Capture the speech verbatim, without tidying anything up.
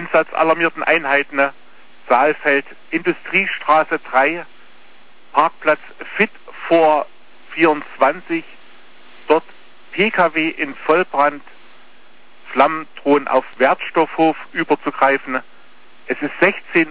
Einsatzalarmierten Einheiten, Saalfeld, Industriestraße drei, Parkplatz Fit vor vierundzwanzig, dort P K W in Vollbrand, Flammen drohen auf Wertstoffhof überzugreifen. Es ist sechzehn